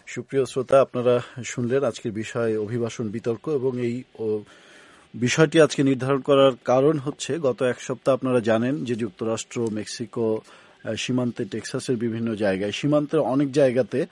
সুপ্রিয় শ্রোতা, আপনারা শুনলেন আজকের বিষয় অভিবাসন বিতর্ক, এবং এই বিষয়টি আজকে নির্ধারণ করার কারণ হচ্ছে গত এক সপ্তাহ আপনারা জানেন যে যুক্তরাষ্ট্র, মেক্সিকো সীমান্তে, টেক্সাসের বিভিন্ন জায়গায়, সীমান্তের অনেক জায়গাতে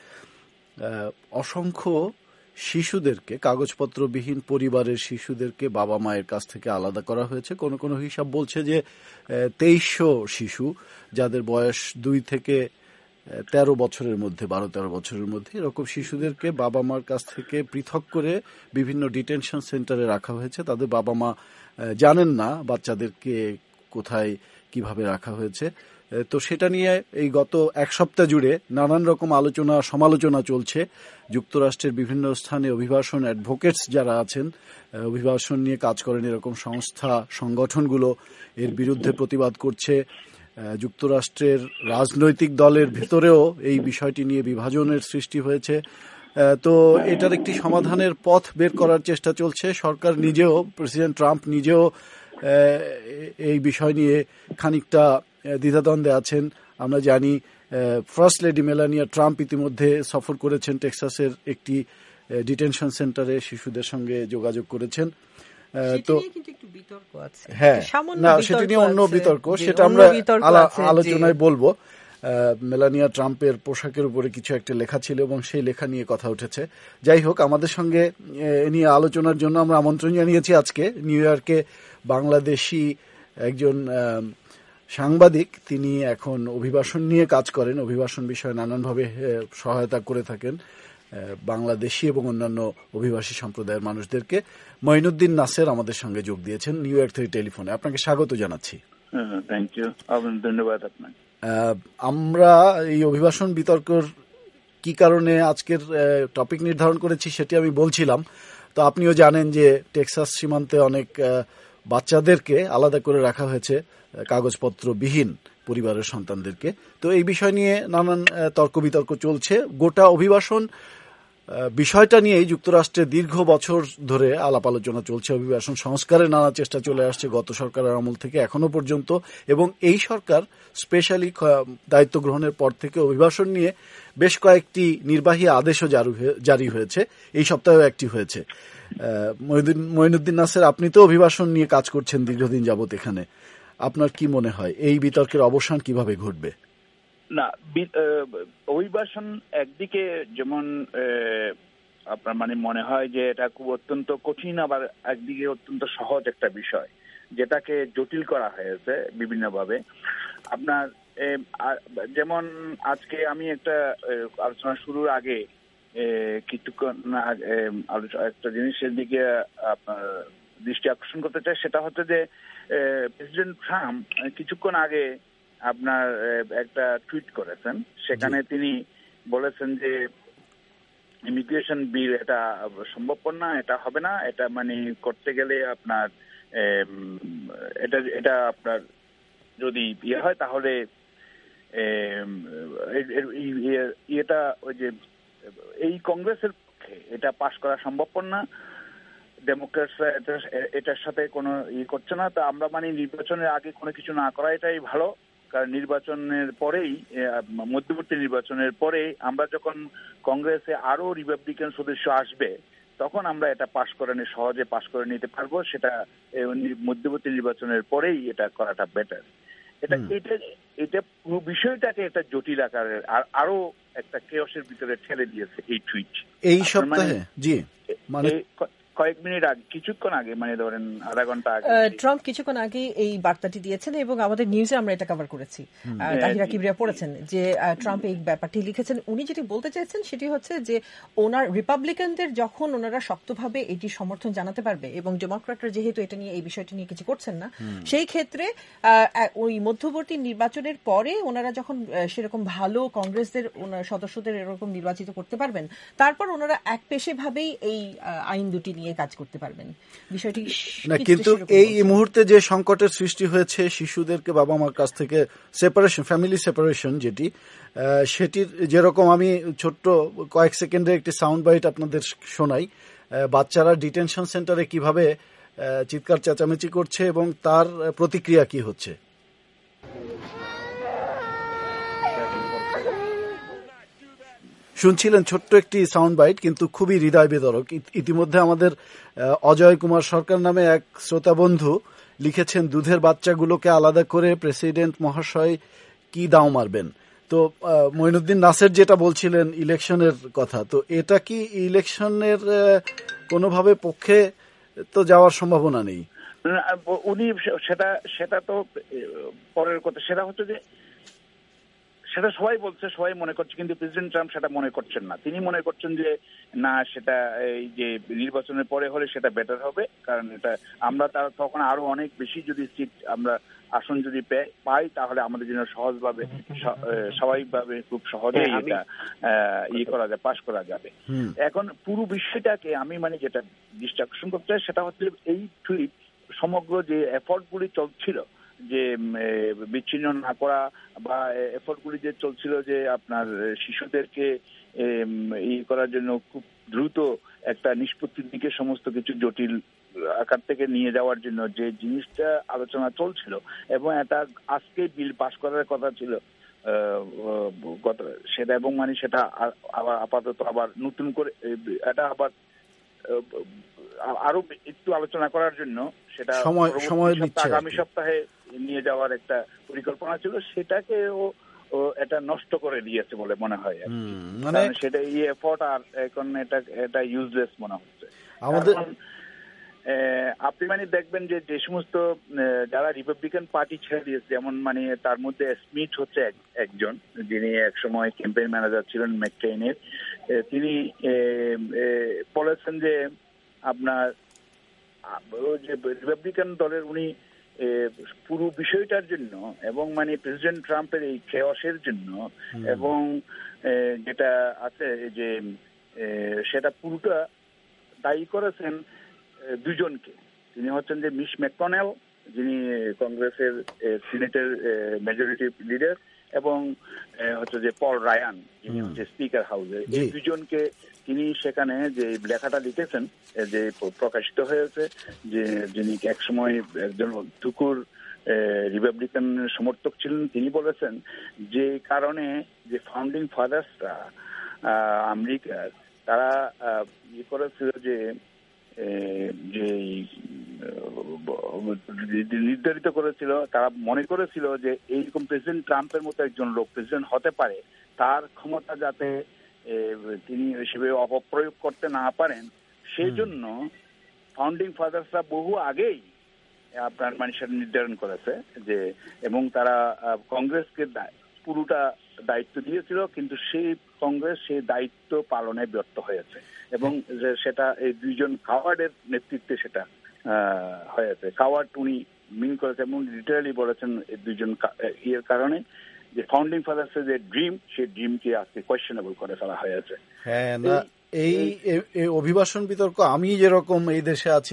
অসংখ্য শিশুদেরকে, কাগজপত্রবিহীন পরিবারের শিশুদেরকে বাবা মায়ের কাছ থেকে আলাদা করা হয়েছে। কোনো কোনো হিসাব বলছে যে 2300 শিশু, যাদের বয়স 2 থেকে 13 বছরের মধ্যে, 12-13 বছরের মধ্যে, এরকম শিশুদেরকে বাবা মার কাছ থেকে পৃথক করে বিভিন্ন ডিটেনশন সেন্টারে রাখা হয়েছে। তাদের বাবা মা জানেন না বাচ্চাদেরকে কোথায় কিভাবে রাখা হয়েছে। তো সেটা নিয়ে এই গত এক সপ্তাহ জুড়ে নানান রকম আলোচনা সমালোচনা চলছে। যুক্তরাষ্ট্রের বিভিন্ন স্থানে অভিবাসন অ্যাডভোকেটস যারা আছেন, অভিবাসন নিয়ে কাজ করেন এরকম সংস্থা, সংগঠনগুলো এর বিরুদ্ধে প্রতিবাদ করছে। যুক্তরাষ্ট্রের রাজনৈতিক দলের ভেতরেও এই বিষয়টি নিয়ে বিভাজনের সৃষ্টি হয়েছে। তো এটার একটি সমাধানের পথ বের করার চেষ্টা চলছে। সরকার নিজেও, প্রেসিডেন্ট ট্রাম্প নিজেও এই বিষয় নিয়ে খানিকটা দ্বিধাদ্বন্দ্বে আছেন। আমরা জানি ফার্স্ট লেডি মেলানিয়া ট্রাম্প ইতিমধ্যে সফর করেছেন টেক্সাসের একটি ডিটেনশন সেন্টারে, শিশুদের সঙ্গে যোগাযোগ করেছেন। তো হ্যাঁ, না, সেটি নিয়ে অন্য বিতর্ক, সেটা আমরা আলোচনায় বলবো। মেলানিয়া ট্রাম্পের পোশাকের উপরে কিছু একটা লেখা ছিল এবং সেই লেখা নিয়ে কথা উঠেছে। যাই হোক, আমাদের সঙ্গে এ নিয়ে আলোচনার জন্য আমরা আমন্ত্রণ জানিয়েছি আজকে নিউ ইয়র্কে বাংলাদেশি একজন সাংবাদিক। তিনি এখন অভিবাসন নিয়ে কাজ করেন, অভিবাসন বিষয়ে নানানভাবে সহায়তা করে থাকেন বাংলাদেশি এবং অন্যান্য অভিবাসী সম্প্রদায়ের মানুষদেরকে। মঈনুদ্দিন নাসের আমাদের সঙ্গে যোগ দিয়েছেন নিউ ইয়র্ক থেকে টেলিফোনে। আপনাকে স্বাগত জানাচ্ছি। থ্যাংক ইউ, ধন্যবাদ আপনাকে। আমরা এই অভিবাসন বিতর্কের কি কারণে আজকের টপিক নির্ধারণ করেছি সেটি আমি বলছিলাম। তো আপনিও জানেন যে টেক্সাস সীমান্তে অনেক বাচ্চাদেরকে আলাদা করে রাখা হয়েছে, কাগজপত্রবিহীন পরিবারের সন্তানদেরকে। তো এই বিষয় নিয়ে নানান তর্ক বিতর্ক চলছে। গোটা অভিবাসন বিষয়টা নিয়েই যুক্তরাষ্ট্রে দীর্ঘ বছর ধরে আলাপ আলোচনা চলছে। অভিবাসন সংস্কারের নানা চেষ্টা চলে আসছে গত সরকারের আমল থেকে এখনো পর্যন্ত, এবং এই সরকার স্পেশালি দায়িত্ব গ্রহণের পর থেকে অভিবাসন নিয়ে বেশ কয়েকটি নির্বাহী আদেশও জারি হয়েছে। এই সপ্তাহেও একটি হয়েছে। মঈনুদ্দিন নাসের, আপনি তো অভিবাসন নিয়ে কাজ করছেন দীর্ঘদিন যাবত এখানে। আপনার কি মনে হয় এই বিতর্কের অবসান কিভাবে ঘটবে? না, অভিবাসন একদিকে যেমন আপনার মনে হয় যে এটা খুব অত্যন্ত কঠিন, আবার একদিকে অত্যন্ত সহজ একটা বিষয়, যেটাকে জটিল করা হয়েছে বিভিন্নভাবে। আপনার যেমন আজকে আমি একটা আলোচনা শুরুর আগে কিছুক্ষণ একটা জিনিসের দিকে আপনার দৃষ্টি আকর্ষণ করতে চাই। সেটা হচ্ছে যে প্রেসিডেন্ট ট্রাম্প কিছুক্ষণ আগে আপনার একটা টুইট করেছেন। সেখানে তিনি বলেছেন যে ইমিগ্রেশন বিল এটা সম্ভবপর না, এটা হবে না, এটা করতে গেলে আপনার এটা আপনার যদি ইয়ে হয় তাহলে এটা ওই যে এই কংগ্রেসের পক্ষে এটা পাশ করা সম্ভবপর না, ডেমোক্রেটসরা এটার সাথে কোনো করছে না। তা আমরা নির্বাচনের আগে কোনো কিছু না করা এটাই ভালো, কারণ নির্বাচনের পরেই, মধ্যবর্তী নির্বাচনের পরে আমরা যখন কংগ্রেসে আরো রিপাবলিকান সদস্য আসবে তখন আমরা এটা সহজে পাশ করে নিতে পারবো। সেটা মধ্যবর্তী নির্বাচনের পরেই এটা করাটা বেটার। এটা পুরো বিষয়টাকে একটা জটিল আকারের আরো একটা কেওসের ভিতরে ঠেলে দিয়েছে এই টুইট। এই সপ্তাহে কয়েক মিনিট আগে, কিছুক্ষণ আগে, ধরেন আধা ঘন্টা আগে ট্রাম্প কিছুক্ষণ আগে এই বার্তাটি দিয়েছেন এবং আমাদের নিউজে আমরা এটা কভার করেছি। তাহিরা কিবরিয়া পড়েছেন যে ট্রাম্প এই ব্যাপারটি লিখেছেন। উনি যেটি বলতে চাইছেন সেটি হচ্ছে যে ওনার রিপাবলিকানদের যখন ওনারা শক্তভাবে এটি সমর্থন জানাতে পারবে এবং ডেমোক্র্যাটরা যেহেতু এটা নিয়ে এই বিষয়টি নিয়ে কিছু করছেন না, সেই ক্ষেত্রে ওই মধ্যবর্তী নির্বাচনের পরে ওনারা যখন সেরকম ভালো কংগ্রেসদের সদস্যদের এরকম নির্বাচিত করতে পারবেন, তারপর ওনারা একপেশেভাবেই এই আইন দুটি নিয়ে কাজ করতে পারবেন। বিষয়টি না, কিন্তু এই মুহূর্তে যে সংকটের সৃষ্টি হয়েছে শিশুদেরকে বাবা মার কাছ থেকে সেপারেশন, ফ্যামিলি সেপারেশন, সেটির যেরকম আমি ছোট্ট কয়েক সেকেন্ডের একটি সাউন্ড বাইট আপনাদের শোনাই। বাচ্চারা ডিটেনশন সেন্টারে কিভাবে চিৎকার চেঁচামেচি করছে এবং তার প্রতিক্রিয়া কি হচ্ছে। শুনছিলেন ছোট্ট একটি সাউন্ড বাইট, কিন্তু খুবই হৃদয় বিদারক। ইতিমধ্যে আমাদের অজয় কুমার সরকার নামে এক শ্রোতা বন্ধু লিখেছেন, দুধের বাচ্চাগুলোকে আলাদা করে প্রেসিডেন্ট মহাশয় কি দাও মারবেন। তো মঈনুদ্দিন নাসের যেটা বলছিলেন ইলেকশনের কথা, তো এটা কি ইলেকশনের কোনোভাবে পক্ষে তো যাওয়ার সম্ভাবনা নেই? উনি সেটা তো পরের কথা। সেটা হচ্ছে যে সেটা সবাই বলছে, সবাই মনে করছে, কিন্তু প্রেসিডেন্ট ট্রাম্প সেটা মনে করছেন না। তিনি মনে করছেন যে না, সেটা এই যে নির্বাচনের পরে হলে সেটা বেটার হবে, কারণ এটা আমরা তখন আরো অনেক বেশি যদি সিট আমরা আসন যদি পাই তাহলে আমাদের জন্য সহজভাবে স্বাভাবিকভাবে খুব সহজেই এটা করা যায়, পাশ করা যাবে। এখন পুরো বিষয়টাকে আমি যেটা দৃষ্টি আকর্ষণ করতে চাই সেটা হচ্ছে এই সমগ্র যে এফোর্ট গুলি চলছিল যে বিচ্ছিন্ন না করা, বা এফোর্ট গুলি যে চলছিল যে আপনার শিশুদেরকে করার জন্য খুব দ্রুত একটা নিষ্পত্তির দিকে সমস্ত কিছু জটিল আকার থেকে নিয়ে যাওয়ার জন্য যে জিনিসটা আলোচনা চলছিল, এবং এটা আজকে বিল পাস করার কথা ছিল সেটা, এবং সেটা আবার আপাতত আবার নতুন করে এটা আবার আরো একটু আলোচনা করার জন্য সেটা আগামী সপ্তাহে নিয়ে যাওয়ার একটা পরিকল্পনা ছিল, সেটাকে ও এটা নষ্ট করে দিয়েছে বলে মনে হয়। সেটা এফোর্ট আর এখন এটা ইউজলেস মনে হচ্ছে। আপনি দেখবেন যে সমস্ত যারা রিপাবলিকান পার্টি ছেড়ে দিয়েছে, যেমন তার মধ্যে স্মিথ হচ্ছে একজন, যিনি একসময় ক্যাম্পেইন ম্যানেজার ছিলেন ম্যাককেইনের। তিনি বলেছেন যে আপনার যে রিপাবলিকান দলের উনি পুরো বিষয়টার জন্য এবং প্রেসিডেন্ট ট্রাম্পের এই খেয়াসের জন্য এবং যেটা আছে যে সেটা পুরোটা দায়ী করেছেন দুজনকে। তিনি হচ্ছেন যে মিশ ম্যাককনেল, যিনি কংগ্রেসের সিনেটের মেজরিটি লিডার, এবং হচ্ছে যে পল রায়ান, যিনি হচ্ছে স্পিকার হাউসের। এই দুজনকে তিনি সেখানে যে লেখাটা লিখেছেন, যে প্রকাশিত হয়েছে, যে যিনি একসময় একজন তুকুর রিপাবলিকান সমর্থক ছিলেন, তিনি বলেছেন যে কারণে যে ফাউন্ডিং ফাদার্সরা আমেরিকার তারা করেছিল যে নির্ধারিত করেছিল, তারা মনে করেছিল যে এইরকম প্রেসিডেন্ট ট্রাম্পের মতো একজন লোক প্রেসিডেন্ট হতে পারে, তার ক্ষমতা যাতে তিনি হিসেবে অপপ্রয়োগ করতে না পারেন, সেই জন্য ফাউন্ডিং ফাদার্সরা বহু আগেই আপনার সেটা নির্ধারণ করেছে যে, এবং তারা কংগ্রেসকে পুরোটা দায়িত্ব দিয়েছিল, কিন্তু সেই কংগ্রেস সেই দায়িত্ব পালনে ব্যর্থ হয়েছে, এবং সেটা এই দুইজন কাওয়ার্ডের নেতৃত্বে সেটা হয়েছে। কাওয়ার্ড উনি মিন করেছেন এবং লিটারালি বলেছেন এই দুইজন এর কারণে যে ফাউন্ডিং ফাদার্সের যে ড্রিম, সেই ড্রিমকে আজকে কোয়েশ্চেনেবল করে ফেলা হয়েছে। হ্যাঁ, না এই অভিবাসন বিতর্ক, আমি যেরকম এই দেশে আছি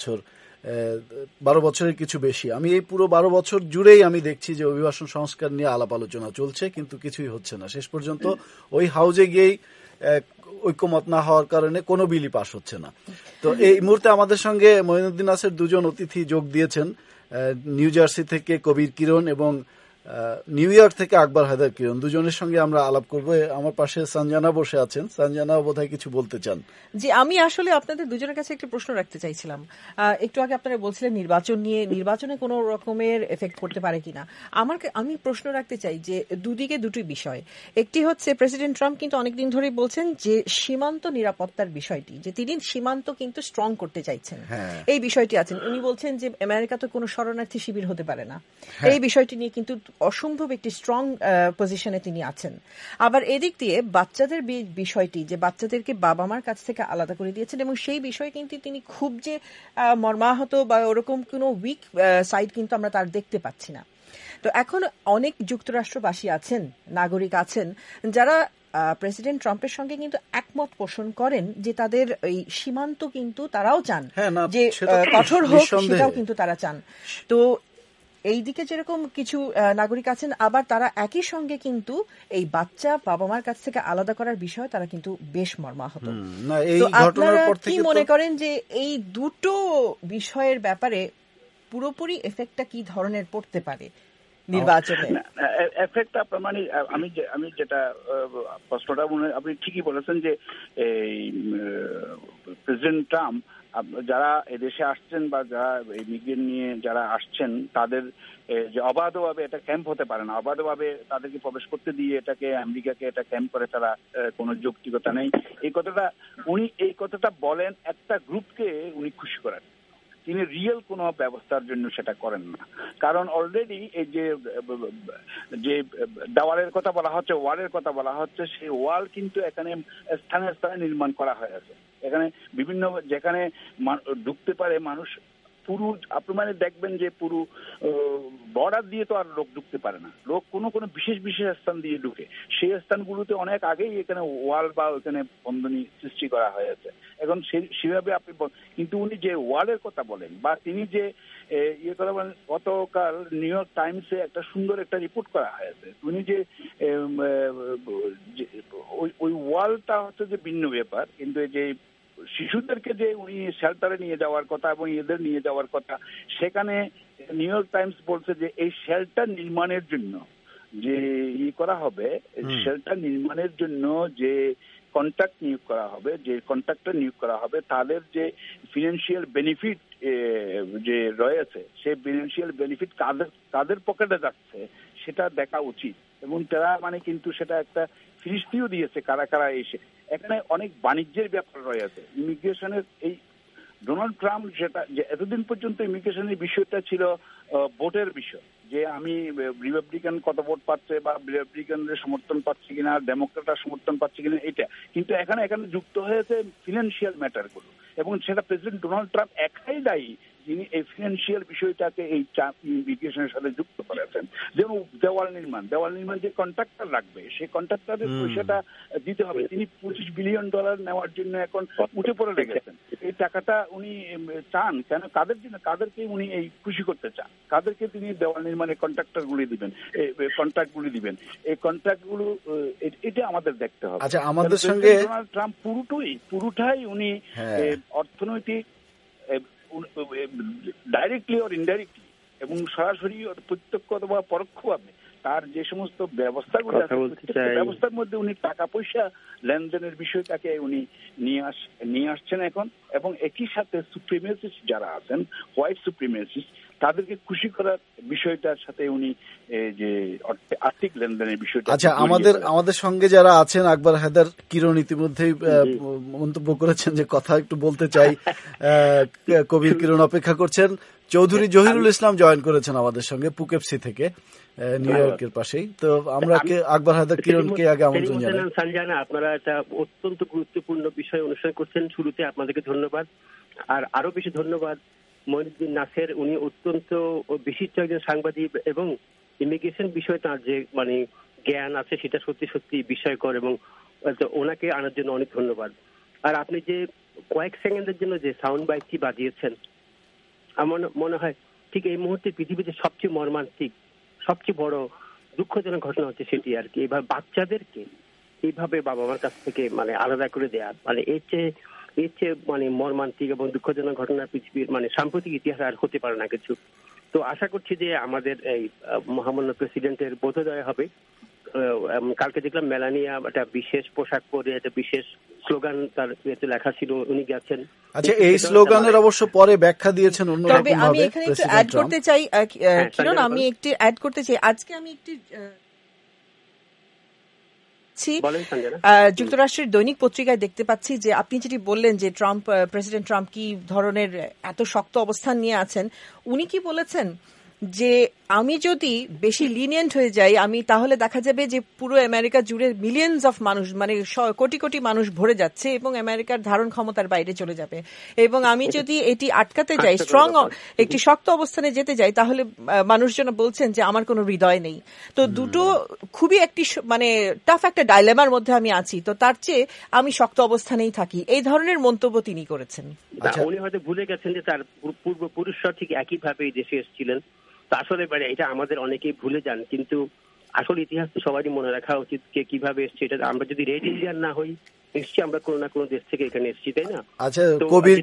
12 বছরের কিছু বেশি, আমি এই পুরো 12 বছর জুড়েই আমি দেখছি যে অভিবাসন সংস্কার নিয়ে আলাপ আলোচনা চলছে, কিন্তু কিছুই হচ্ছে না। শেষ পর্যন্ত ওই হাউজে গিয়েই ঐক্যমত না হওয়ার কারণে কোনো বিলই পাস হচ্ছে না। তো এই মুহূর্তে আমাদের সঙ্গে মঈনুদ্দিন নাসের দুজন অতিথি যোগ দিয়েছেন, নিউ জার্সি থেকে কবির কিরণ এবং নিউ ইয়র্ক থেকে আকবর হায়দার কিরণ। দুজনের সঙ্গে আমরা আলাপ করব। আমার পাশে সঞ্জানা বসে আছেন। সঞ্জানা বোধহয় কিছু বলতে চান। জি, আমি আসলে আপনাদের দুজনের কাছে একটি প্রশ্ন রাখতে চাইছিলাম। একটু আগে আপনারা বলছিলেন নির্বাচন নিয়ে, নির্বাচনে কোনো রকমের এফেক্ট করতে পারে কিনা। আমি প্রশ্ন রাখতে চাই যে দুদিকে দুটি বিষয়। একটি হচ্ছে প্রেসিডেন্ট ট্রাম্প কিন্তু অনেকদিন ধরেই বলছেন যে সীমান্ত নিরাপত্তার বিষয়টি, যে তিনি সীমান্ত কিন্তু স্ট্রং করতে চাইছেন, এই বিষয়টি আছেন। উনি বলছেন যে আমেরিকা তো কোনো শরণার্থী শিবির হতে পারে না, এই বিষয়টি নিয়ে কিন্তু অসম্ভব একটি স্ট্রং পজিশনে তিনি আছেন। আবার এদিক দিয়ে বাচ্চাদের বিষয়টি, যে বাচ্চাদেরকে বাবা মার কাছ থেকে আলাদা করে দিয়েছেন, এবং সেই বিষয়ে কিন্তু তিনি খুব যে মর্মাহত বা ওরকম কোনো উইক সাইড কিন্তু আমরা তার দেখতে পাচ্ছি না। তো এখন অনেক যুক্তরাষ্ট্রবাসী আছেন, নাগরিক আছেন, যারা প্রেসিডেন্ট ট্রাম্পের সঙ্গে কিন্তু একমত পোষণ করেন যে তাদের এই সীমান্ত কিন্তু তারাও চান যে কঠোর হোক, সেটাও কিন্তু তারা চান। তো এই দিকে যেরকম কিছু নাগরিক আছেন, আবার তারা একই সঙ্গে কিন্তু এই বাচ্চা বাবা মার কাছ থেকে আলাদা করার বিষয়ে তারা কিন্তু বেশ মর্মাহত। তো আপনারা কি মনে করেন যে এই দুটো বিষয়ের ব্যাপারে পুরোপুরি এফেক্টটা কি ধরনের পড়তে পারে? নির্বাচনে এফেক্ট আপনার মানে আমি যেটা প্রশ্নটা আপনি ঠিকই বলেছেন যে এই প্রেসিডেন্ট ট্রাম্প যারা এদেশে আসছেন বা যারা ইমিগ্রেন্ট নিয়ে যারা আসছেন তাদের যে অবাধভাবে এটা ক্যাম্প হতে পারে না, অবাধভাবে তাদেরকে প্রবেশ করতে দিয়ে এটাকে আমেরিকাকে এটা ক্যাম্প করে তারা কোনো যৌক্তিকতা নেই, এই কথাটা বলেন একটা গ্রুপকে উনি খুশি করেন। তিনি রিয়েল কোনো ব্যবস্থার জন্য সেটা করেন না, কারণ অলরেডি এই যে দেওয়ালের কথা বলা হচ্ছে, ওয়ালের কথা বলা হচ্ছে, সেই ওয়াল কিন্তু এখানে স্থানে স্থানে নির্মাণ করা হয়েছে। এখানে বিভিন্ন যেখানে ঢুকতে পারে মানুষ, পুরো আপনি মানে দেখবেন যে পুরো বর্ডার দিয়ে তো আর লোক ঢুকতে পারে না, লোক কোনো বিশেষ স্থান দিয়ে ঢুকে, সেই স্থানগুলোতে অনেক আগেই এখানে ওয়াল বা ওখানে বন্ধনী সৃষ্টি করা হয়েছে। এখন সেভাবে আপনি কিন্তু উনি যে ওয়ালের কথা বলেন বা তিনি যে ইয়ে কথা বলেন, গতকাল নিউ ইয়র্ক টাইমসে একটা সুন্দর একটা রিপোর্ট করা হয়েছে, উনি যে ওই ওয়ালটা হচ্ছে যে ভিন্ন ব্যাপার, কিন্তু যে শিশুদেরকে যে উনি শেল্টারে নিয়ে যাওয়ার কথা এবং এদের নিয়ে যাওয়ার কথা, সেখানে নিউ ইয়র্ক টাইমস বলছে যে এই শেল্টার নির্মাণের জন্য যে করা হবে, শেল্টার নির্মাণের জন্য যে কন্ট্রাক্ট নিয়োগ করা হবে, যে কন্ট্রাক্টর নিয়োগ করা হবে, তাদের যে ফিনান্সিয়াল বেনিফিট যে রয়েছে, সেই ফিনান্সিয়াল বেনিফিট কাদের পকেটে যাচ্ছে সেটা দেখা উচিত। এবং তারা মানে কিন্তু সেটা একটা ফিরিস্তিও দিয়েছে কারা কারা এসে। এখানে অনেক বাণিজ্যের ব্যাপার রয়েছে ইমিগ্রেশনের। এই ডোনাল্ড ট্রাম্প যেটা যে এতদিন পর্যন্ত ইমিগ্রেশনের বিষয়টা ছিল ভোটের বিষয়, যে আমি রিপাবলিকান কত ভোট পাচ্ছে বা রিপাবলিকানদের সমর্থন পাচ্ছে কিনা, ডেমোক্রেটার সমর্থন পাচ্ছে কিনা, এটা কিন্তু এখানে যুক্ত হয়েছে ফিনান্সিয়াল ম্যাটারগুলো, এবং সেটা প্রেসিডেন্ট ডোনাল্ড ট্রাম্প একাই দায়ী, যিনি এই ফিনান্সিয়াল বিষয়টাকে এই ইমিগ্রেশনের সাথে যুক্ত করেছেন। যেমন দেওয়াল নির্মাণ যে কন্ট্রাক্টর রাখবে, সেই কন্ট্রাক্টরের পয়সাটা দিতে হবে। তিনি $25 বিলিয়ন নেওয়ার জন্য এখন উঠে পড়ে লেগেছেন। এই টাকাটা উনি চান কেন? কাদের জন্য? কাদেরকে উনি এই খুশি করতে চান? কাদেরকে তিনি দেওয়াল নির্মাণের কন্ট্রাক্টরগুলি দিবেন, কন্ট্রাক্টগুলি দিবেন? এই কন্ট্রাক্টগুলো এটা আমাদের দেখতে হবে। আচ্ছা, আমাদের সঙ্গে ডোনাল্ড ট্রাম্প পুরোটাই উনি অর্থনৈতিক ডাইরেক্টলি অর ইনডাইরেক্টলি এবং সরাসরি প্রত্যক্ষ অথবা পরোক্ষভাবে তার যে সমস্ত ব্যবস্থাগুলো আছে, ব্যবস্থার মধ্যে উনি টাকা পয়সা লেনদেনের বিষয়টাকে উনি নিয়ে আসছেন এখন। এবং একই সাথে সুপ্রিমেসিস্ট যারা আছেন, হোয়াইট সুপ্রিমেসিস্ট, তাদেরকে খুশি করার বিষয়টার সাথে উনি যে আর্থিক লেনদেনের বিষয়টা। আচ্ছা, আমাদের সঙ্গে যারা আছেন, আকবর হায়দার কিরণ ইতিমধ্যেই মন্তব্য করেছেন যে কথা একটু বলতে চাই। কবির কিরণ অপেক্ষা করছেন। চৌধুরী জহিরুল ইসলাম জয়েন করেছেন আমাদের সঙ্গে পুকেপসি থেকে, নিউ ইয়র্কের পাশেই। তো আমরা আকবর হায়দার কিরণকে আগে আমন্ত্রণ জানাই। সঞ্জনা, আপনারা একটা অত্যন্ত গুরুত্বপূর্ণ বিষয় অনুষ্ঠান করছেন, শুরুতে আপনাদেরকে ধন্যবাদ। আর আরো বেশি ধন্যবাদ মঈনুদ্দিন নাসের, উনি অত্যন্ত বিশিষ্ট একজন সাংবাদিক এবং ইমিগ্রেশন বিষয়ে তার যে মানে জ্ঞান আছে সেটা সত্যি সত্যি বিস্ময়কর, এবং ওনাকে আনার জন্য অনেক ধন্যবাদ। আর আপনি যে কয়েক সেকেন্ডের জন্য যে সাউন্ড বাইটটি বাজিয়েছেন, আমার মনে হয় ঠিক এই মুহূর্তে পৃথিবীতে সবচেয়ে মর্মান্তিক, সবচেয়ে বড় দুঃখজনক ঘটনা হচ্ছে সেটি আর কি। এবার বাচ্চাদেরকে এইভাবে বাবা মার কাছ থেকে মানে আলাদা করে দেয়া, মানে এর চেয়ে মানে মর্মান্তিক এবং দুঃখজনক ঘটনা পৃথিবীর মানে সাম্প্রতিক ইতিহাসে আর হতে পারে না কিছু। তো আশা করছি যে আমাদের এই মহামান্য প্রেসিডেন্টের বোধোদয় হবে। কালকে দেখলাম মেলানিয়া একটা বিশেষ পোশাক পরে একটা বিশেষ স্লোগান তার লেখা ছিল, উনি গেছেন। আচ্ছা, এই স্লোগানের অবশ্য পরে ব্যাখ্যা দিয়েছেন অন্যরকম ভাবে। আমি এখানে একটু অ্যাড করতে চাই কিরণ, আমি একটু অ্যাড করতে চাই। আজকে আমি একটু যুক্তরাষ্ট্রের দৈনিক পত্রিকায় দেখতে পাচ্ছি যে আপনি যেটি বললেন যে প্রেসিডেন্ট ট্রাম্প কি ধরনের এত শক্ত অবস্থান নিয়ে আছেন, উনি কি বলেছেন যে আমি যদি বেশি লিনিয়েন্ট হয়ে যাই তাহলে দেখা যাবে যে পুরো আমেরিকা জুড়ে মিলিয়নস অফ মানুষ, মানে কোটি কোটি মানুষ ভরে যাচ্ছে এবং আমেরিকার ধারণ ক্ষমতার বাইরে চলে যাবে। এবং আমি যদি এটি আটকাতে যাই, একটি শক্ত অবস্থানে যেতে যাই, তাহলে মানুষজন বলছেন যে আমার কোনো হৃদয় নেই। তো দুটো খুবই একটি মানে টাফ একটা ডাইলেমার মধ্যে আমি আছি, তো তার চেয়ে আমি শক্ত অবস্থানেই থাকি, এই ধরনের মন্তব্য তিনি করেছেন। উনি হয়তো ভুলে গেছেন যে তার পূর্বপুরুষরা ঠিক একইভাবে এই দেশে এসেছিলেন। আসলে এটা আমাদের অনেকেই ভুলে যান, কিন্তু আসলে ইতিহাস তো সবারই মনে রাখা উচিত কে কিভাবে এসছে। এটা আমরা যদি রেড ইন্ডিয়ান না হই, নিশ্চয়ই আমরা কোনো না কোনো দেশ থেকে এখানে এসেছি, তাই না? আচ্ছা, কবির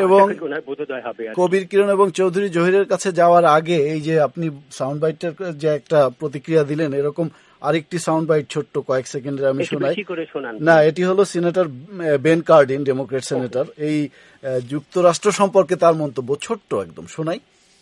কিরণ এবং চৌধুরী জহিরের কাছে যাওয়ার আগে এই যে আপনি সাউন্ড বাইটের যে একটা প্রতিক্রিয়া দিলেন, এরকম আরেকটি সাউন্ড বাইট ছোট্ট কয়েক সেকেন্ডের আমি শোনাই। না, এটি হলো senator Ben Cardin, democrat senator. এই যুক্তরাষ্ট্র সম্পর্কে তার মন্তব্য ছোট্ট একদম শোনাই।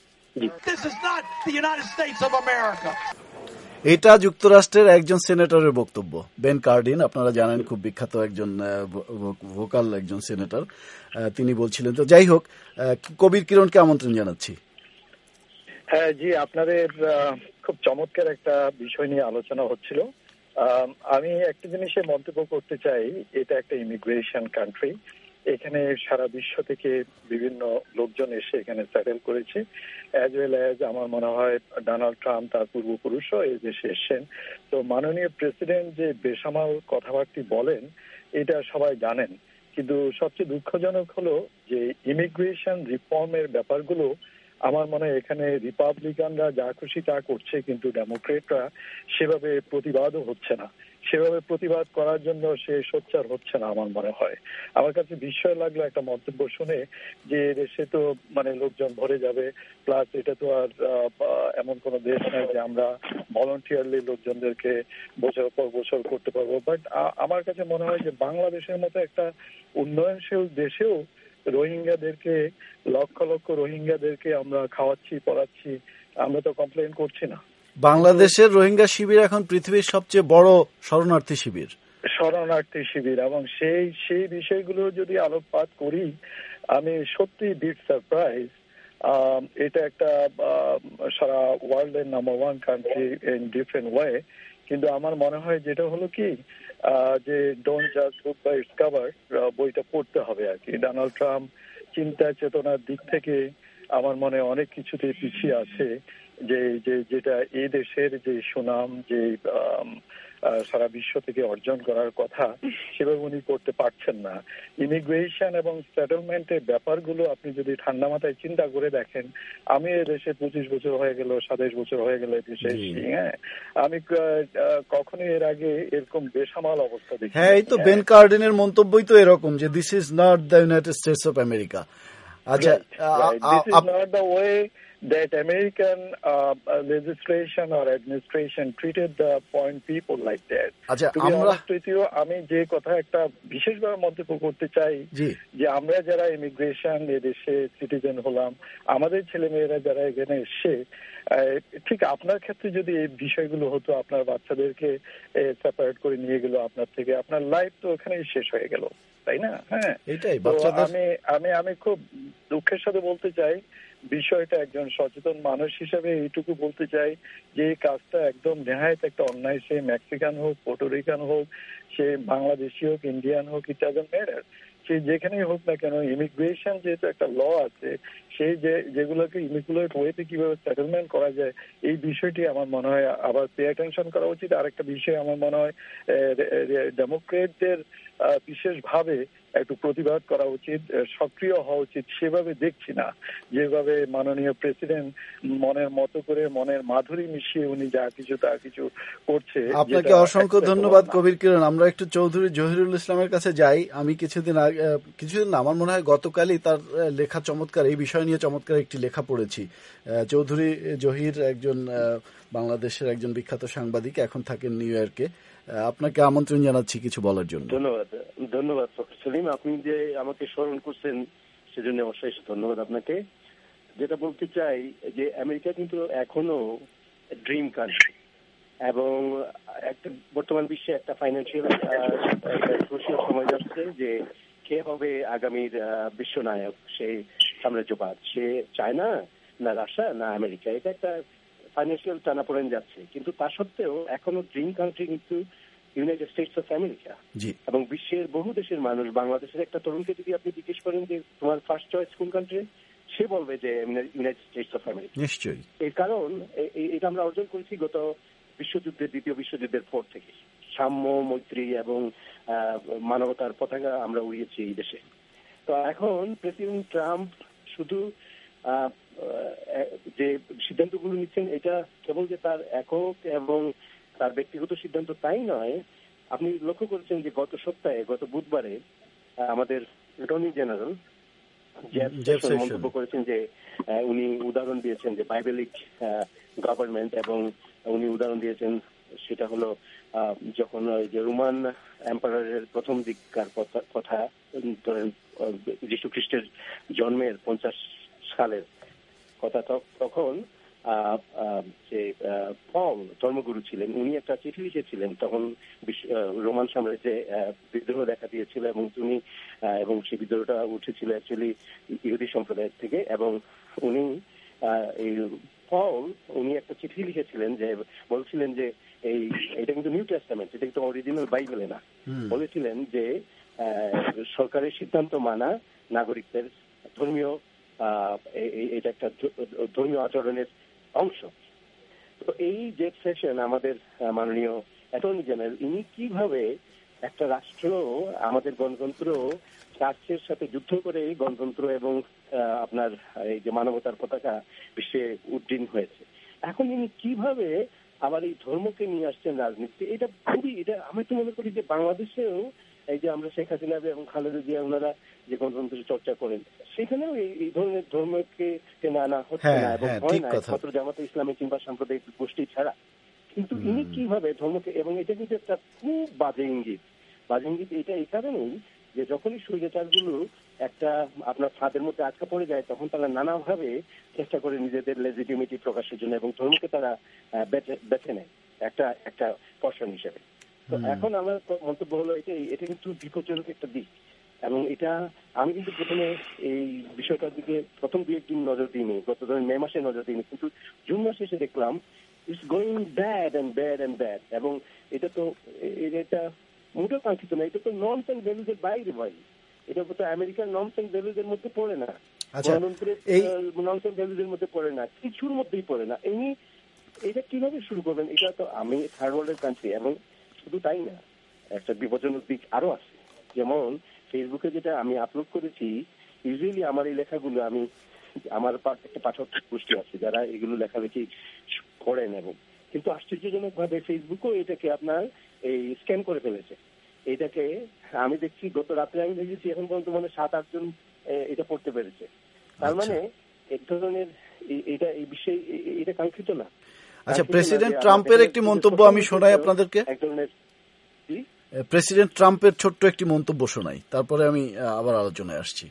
এটা যুক্তরাষ্ট্রের একজন সেনেটরের বক্তব্য। বেন কার্ডিন আপনারা জানেন, খুব বিখ্যাত একজন ভোকাল একজন সেনেটর, তিনি বলছিলেন। তো যাই হোক, কবির কিরণকে আমন্ত্রণ জানাচ্ছি। হ্যাঁ জি, আপনাদের খুব চমৎকার একটা বিষয় নিয়ে আলোচনা হচ্ছিল। আমি একটা জিনিসে মন্তব্য করতে চাই, এটা একটা ইমিগ্রেশন কান্ট্রি। এখানে সারা বিশ্ব থেকে বিভিন্ন লোকজন এসে এখানে সেটেল করেছে, অ্যাজ ওয়েল অ্যাজ আমার মনে হয় ডোনাল্ড ট্রাম্প তার পূর্বপুরুষও এই দেশে এসেছেন। তো মাননীয় প্রেসিডেন্ট যে বেসামাল কথাবার্তা বলেন এটা সবাই জানেন, কিন্তু সবচেয়ে দুঃখজনক হলো যে ইমিগ্রেশন রিফর্মের ব্যাপারগুলো আমার মনে হয় এখানে রিপাবলিকানরা যা খুশি তা করছে, কিন্তু ডেমোক্রেটরা সেভাবে প্রতিবাদও হচ্ছে না, সেভাবে প্রতিবাদ করার জন্য সে সোচ্চার হচ্ছে না আমার মনে হয়। আমার কাছে বিস্ময় লাগলো একটা মন্তব্য শুনে যে দেশে তো মানে লোকজন ভরে যাবে, প্লাস এটা তো আর এমন কোনো দেশ নয় যে আমরা ভলান্টিয়ারলি লোকজনদেরকে বছর পর বছর করতে পারবো। বাট আমার কাছে মনে হয় যে বাংলাদেশের মতো একটা উন্নয়নশীল দেশেও রোহিঙ্গাদেরকে, লক্ষ লক্ষ রোহিঙ্গাদেরকে আমরা খাওয়াচ্ছি, পড়াচ্ছি, আমরা তো কমপ্লেন করছি না। বাংলাদেশের রোহিঙ্গা শিবির এখন পৃথিবীর সবচেয়ে বড় শরণার্থী শিবির, এবং সেই বিষয়গুলো যদি আলোকপাত করি, আমি সত্যি বিট সারপ্রাইজ। এটা একটা সারা ওয়ার্ল্ডের number 1 country in different way, কিন্তু আমার মনে হয় যেটা হলো কি যে don't just book by its cover, বইটা পড়তে হবে আর কি। ডোনাল্ড ট্রাম্প চিন্তা চেতনার দিক থেকে আমার মনে অনেক কিছুতে পিছিয়ে আছে, যেটা এই দেশের যে সুনাম, যে সারা বিশ্ব থেকে অর্জন করার কথা, সেভাবে উনি করতে পারছেন না। ইমিগ্রেশন এবং সেটেলমেন্টের ব্যাপারগুলো আপনি যদি ঠান্ডা মাথায় চিন্তা করে দেখেন, আমি এই দেশে 25 বছর হয়ে গেল, 27 বছর হয়ে গেল এই দেশে, হ্যাঁ, আমি কখনোই এর আগে এরকম বেসামাল অবস্থা দেখি। হ্যাঁ, এই তো বেন কার্ডিনের মন্তব্যই তো এরকম যে this is not the United States of America. আচ্ছা, this is not the way that American legislation or administration treated the point people like that. আমি যে কথা একটা বিশেষভাবে মন্তব্য করতে চাই যে আমরা যারা ইমিগ্রেশন এদেশে সিটিজেন হলাম, আমাদের ছেলেমেয়েরা যারা এখানে এসে, ঠিক আপনার ক্ষেত্রে যদি এই বিষয়গুলো হতো, আপনার বাচ্চাদেরকে সেপারেট করে নিয়ে গেল আপনার থেকে, আপনার লাইফ তো ওখানেই শেষ হয়ে গেল, তাই না? হ্যাঁ, আমি খুব দুঃখের সাথে বলতে চাই, বিষয়টা একজন সচেতন মানুষ হিসেবে এইটুকু বলতে চাই যে এই কাজটা একদম নেহায়েত একটা অন্যায়। সে মেক্সিকান হোক, পোর্টোরিকান হোক, সে বাংলাদেশি হোক, ইন্ডিয়ান হোক, ইট ডাজন্ট ম্যাটার, সে যেখানেই হোক না কেন, ইমিগ্রেশন যেহেতু একটা ল আছে, সেই যেগুলোকে ইমিকুলেট ওয়েতে কিভাবে সেটেলমেন্ট করা যায়, এই বিষয়টি আমার মনে হয় আবার পে অ্যাটেনশন করা উচিত। আরেকটা বিষয় আমার মনে হয় ডেমোক্রেটদের বিশেষভাবে একটু প্রতিবাদ করা উচিত, সক্রিয় হওয়া উচিত। সেভাবে দেখছি না, যেভাবে মাননীয় প্রেসিডেন্ট মনের মতো করে, মনের মাধুরী মিশিয়ে উনি যা কিছু তা কিছু করছে। আপনাকে অসংখ্য ধন্যবাদ কবির কিরণ। আমরা একটু চৌধুরী জহিরুল ইসলামের কাছে যাই। আমি কিছুদিন না, আমার মনে হয় গতকালই তার লেখা চমৎকার, এই বিষয় নিয়ে চমৎকার একটি লেখা পড়েছি। চৌধুরী জহির একজন বাংলাদেশের একজন বিখ্যাত সাংবাদিক, এখন থাকেন নিউ ইয়র্কে। আপনাকে আমন্ত্রণ জানাচ্ছি কিছু বলার জন্য। ধন্যবাদ সেলিম, আপনি যে আমাকে স্মরণ করছেন সেজন্য অশেষ ধন্যবাদ আপনাকে। যেটা বলতে চাই যে আমেরিকা কিন্তু এখনো ড্রিম কান্ট্রি, এবং একটা বর্তমান বিশ্বে একটা ফাইন্যান্সিয়াল ক্রুশিয়াল সময় যাচ্ছে যে কে হবে আগামীর বিশ্বনায়ক, সেই সাম্রাজ্যবাদ, সে চায়না না রাশিয়া না আমেরিকা, এটা একটা ফাইন্যান্সিয়াল টানাপোড়েন যাচ্ছে। কিন্তু তা সত্ত্বেও এখনো ড্রিম কান্ট্রি কিন্তু ইউনাইটেড স্টেটস অফ আমেরিকা, এবং বিশ্বের বহু দেশের মানুষ, বাংলাদেশের একটা তরুণকে যদি আপনি জিজ্ঞেস করেন যে তোমার ফার্স্ট চয়েস কোন কান্ট্রি, সে বলবে যে ইউনাইটেড স্টেটস অফ আমেরিকা। নিশ্চয়ই এর কারণ এটা আমরা অর্জন করেছি গত বিশ্বযুদ্ধের, দ্বিতীয় বিশ্বযুদ্ধের পর থেকে। সাম্য, মৈত্রী এবং মানবতার পতাকা আমরা উড়িয়েছি এই দেশে। তো এখন প্রেসিডেন্ট ট্রাম্প শুধু যে সিদ্ধান্তগুলো নিচ্ছেন, এটা কেবল যে তার একক এবং তার ব্যক্তিগত সিদ্ধান্ত তাই নয়, আপনি লক্ষ্য করেছেন যে গত বুধবারে আমাদের অ্যাটর্নি জেনারেল জেফ সেশন মন্তব্য করেছেন যে উনি উদাহরণ দিয়েছেন যে বাইবেলিক গভর্নমেন্ট, এবং উনি উদাহরণ দিয়েছেন সেটা হলো যখন যে রোমান এম্পায়ারের প্রথম দিককার কথা ধরেন যীশু খ্রিস্টের জন্মের 50 সালের কথা, তখন যে পল ধর্মগুরু ছিলেন উনি একটা চিঠি লিখেছিলেন, তখন রোমান সাম্রাজ্যে বিদ্রোহ দেখা দিয়েছিল এবং সেই বিদ্রোহটা উঠেছিল অ্যাকচুয়ালি ইহুদি সম্প্রদায়ের থেকে, এবং উনি উনি একটা চিঠি লিখেছিলেন যে বলছিলেন যে এটা কিন্তু নিউ টেস্টামেন্ট, এটা কিন্তু অরিজিনাল বাইবেলে না। বলেছিলেন যে সরকারের সিদ্ধান্ত মানা নাগরিকদের ধর্মীয় এটা একটা ধর্মীয় আচরণের অংশ। তো এই যে সেশন আমাদের মাননীয় অ্যাটর্নি জেনারেল, ইনি কিভাবে একটা রাষ্ট্র, আমাদের গণতন্ত্র, চার্চের সাথে যুদ্ধ করে গণতন্ত্র এবং আপনার এই যে মানবতার পতাকা বিশ্বে উড্ডীন হয়েছে, এখন ইনি কিভাবে আবার এই ধর্মকে নিয়ে আসছেন রাজনীতি, এটা আমি তো মনে করি যে বাংলাদেশেও এই যে আমরা শেখ হাসিনা এবং খালেদা জিয়া ওনারা যে গণতন্ত্রের চর্চা করেন, সেখানেও এই ধরনের ধর্মকে টেনে আনা হচ্ছে না এবং হয় না, মাত্র জামাতে ইসলামী কিংবা সাম্প্রদায়িক গোষ্ঠী ছাড়া। কিন্তু ইনি কিভাবে ধর্মকে, এবং এটা কিন্তু একটা খুব বাজে ইঙ্গিত এটা এই কারণেই যে যখনই স্বৈরাচারগুলো একটা আপনার ফাঁদের মধ্যে আটকা পড়ে যায়, তখন তারা নানাভাবে চেষ্টা করে নিজেদের লেজিটিমিটি প্রকাশের জন্য, এবং ধর্মকে তারা বেছে নেয় একটা পর্ষণ হিসেবে। তো এখন আমার মন্তব্য হলো এটা কিন্তু বিপজ্জনক একটা দিক, এবং এটা আমি কিন্তু প্রথমে এই বিষয়টার দিকে প্রথম 2-1 দিন নজর দিইনি, গত মে মাসে নজর দিইনি, কিন্তু জুন মাসে এসে দেখলাম it's going bad and bad, এবং এটা তো এটা মোটেও কাঙ্ক্ষিত না, এটা তো নর্মস অ্যান্ড ভ্যালুজের বাইরে ভাই, এটা তো আমেরিকার নর্মস অ্যান্ড ভ্যালুজের মধ্যে পড়ে না, গণতন্ত্রের নর্মস অ্যান্ড ভ্যালুজের মধ্যে পড়ে না, কিছুর মধ্যেই পড়ে না। এটা কিভাবে শুরু করবেন? এটা তো আমি থার্ড ওয়ার্ল্ডের কান্ট্রি, এবং শুধু তাই না, একটা বিপজ্জনক দিক আরো আছে। যেমন ফেসবুকে যেটা আমি আপলোড করেছি, ইউজুয়ালি আমার এই লেখাগুলো আমার একটা পাঠক গোষ্ঠী আছে যারা এগুলো লেখালেখি করেন, এবং কিন্তু আশ্চর্যজনক ভাবে ফেসবুকও এটাকে আপনার এই স্ক্যান করে ফেলেছে। এটাকে আমি দেখছি গত রাত্রে আমি দেখেছি এখন পর্যন্ত মানে 7-8 জন এটা পড়তে পেরেছে। তার মানে এক ধরনের এই বিষয়ে এটা কাঙ্ক্ষিত না। আচ্ছা, প্রেসিডেন্ট ট্রাম্পের একটি মন্তব্য আমি শোনাই আপনাদেরকে। এক ধরনের প্রেসিডেন্ট ট্রাম্পের ছোট্ট একটি মন্তব্য শোনাই, তারপরে আমি আবার আলোচনায় আসছি।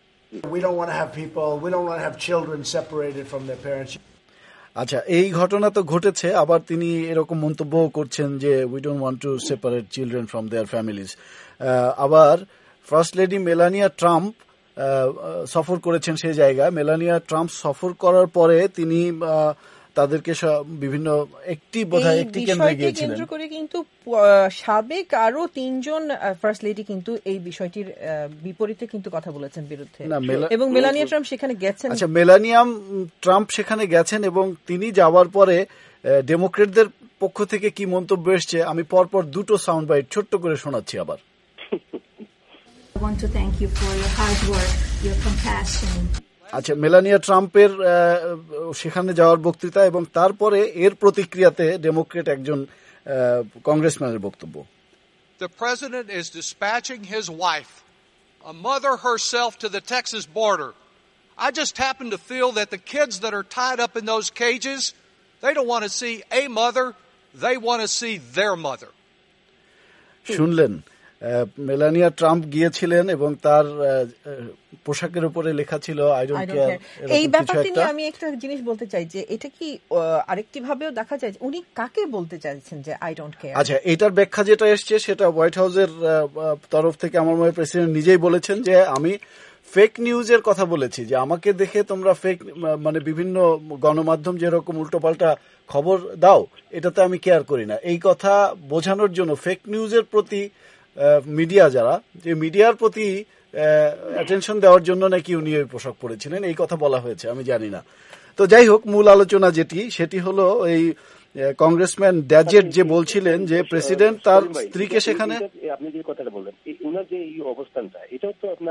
আচ্ছা, এই ঘটনা তো ঘটেছে, আবার তিনি এরকম মন্তব্য করছেন যে we don't want to separate children from their families. আবার ফার্স্ট লেডি মেলানিয়া ট্রাম্প সফর করেছেন সেই জায়গায়। মেলানিয়া ট্রাম্প সফর করার পরে তিনি তাদেরকে বিভিন্ন একটি কেন্দ্রে গিয়েছিলেন। কেন্দ্র করে কিন্তু সাবেক আরো 3 জন ফার্স্ট লেডি কিন্তু এই বিষয়টির বিপরীতে কিন্তু কথা বলেছেন, বিরুদ্ধে, এবং মেলানিয়া ট্রাম্প সেখানে গেছেন। আচ্ছা, মেলানিয়া ট্রাম্প সেখানে গেছেন এবং তিনি যাওয়ার পরে ডেমোক্রেটদের পক্ষ থেকে কি মন্তব্য এসছে আমি পরপর 2টো সাউন্ড বাইট ছোট্ট করে শোনাচ্ছি আবার। I want to thank you for your hard work, your compassion. আচ্ছা, মেলানিয়া ট্রাম্পের সেখানে যাওয়ার বক্তৃতা এবং তারপরে এর প্রতিক্রিয়াতে ডেমোক্রেট একজন কংগ্রেসম্যানের বক্তব্য। The president is dispatching his wife, a mother herself, to the Texas border. I just happen to feel that the kids that are tied up in those cages, they don't want to see a mother, they want to see their mother. শুনলেন, Melania Trump গিয়েছিলেন এবং তার পোশাকের উপরে লেখা ছিল I don't care. এই ব্যাপারটি নিয়ে আমি একটা জিনিস বলতে চাই যে এটা কি আরেকটি ভাবেও দেখা যায় উনি কাকে বলতে চাইছেন যে আই ডোন্ট কেয়ার। আচ্ছা, এটার ব্যাখ্যা যেটা এসছে সেটা হোয়াইট হাউসের তরফ থেকে আমার মনে হয় প্রেসিডেন্ট নিজেই বলেছেন যে আমি ফেক নিউজের কথা বলেছি, যে আমাকে দেখে তোমরা ফেক মানে বিভিন্ন গণমাধ্যম যেরকম উল্টোপাল্টা খবর দাও এটাতে আমি কেয়ার করি না। এই কথা বোঝানোর জন্য ফেক নিউজের প্রতি মিডিয়া যারা, যে মিডিয়ার প্রতি অ্যাটেনশন দেওয়ার জন্য নাকি উনি ওই পোশাক পরেছিলেন, এই কথা বলা হয়েছে, আমি জানি না। তো যাই হোক, মূল আলোচনা সেটি হলো এই কংগ্রেসম্যান ড্যাজেট যে বলছিলেন যে প্রেসিডেন্ট তার স্ত্রীকে সেখানে, আপনি যে কথাটা বললেন, উনার যে এই অবস্থানটা, এটাও তো আপনার